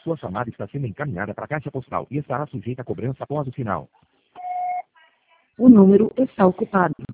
Sua chamada está sendo encaminhada para a caixa postal e estará sujeita a cobrança após o sinal. O número está ocupado.